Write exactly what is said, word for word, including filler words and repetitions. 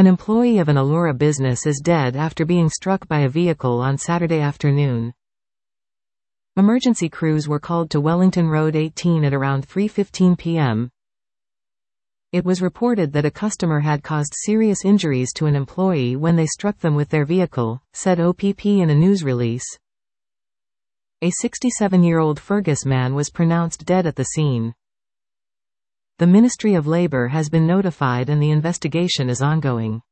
An employee of an Allura business is dead after being struck by a vehicle on Saturday afternoon. Emergency crews were called to Wellington Road eighteen at around three fifteen p m It was reported that a customer had caused serious injuries to an employee when they struck them with their vehicle, said O P P in a news release. A sixty-seven-year-old Fergus man was pronounced dead at the scene. The Ministry of Labour has been notified and the investigation is ongoing.